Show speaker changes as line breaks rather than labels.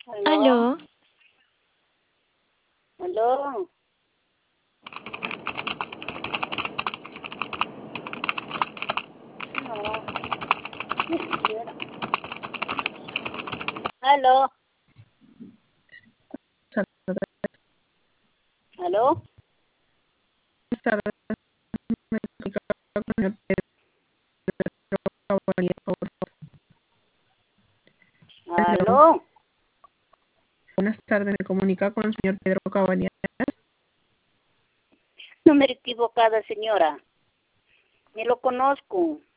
¿Aló?
¿Aló?
¿Aló? No, ni siquiera. ¿Aló? ¿Aló?
Buenas tardes, me comunicaba con el señor Pedro Cabanillas, por favor. Hello.
¿Aló?
Buenas tardes, me comunica con el señor Pedro Cabanillas.
Número equivocada, señora. Ni lo conozco.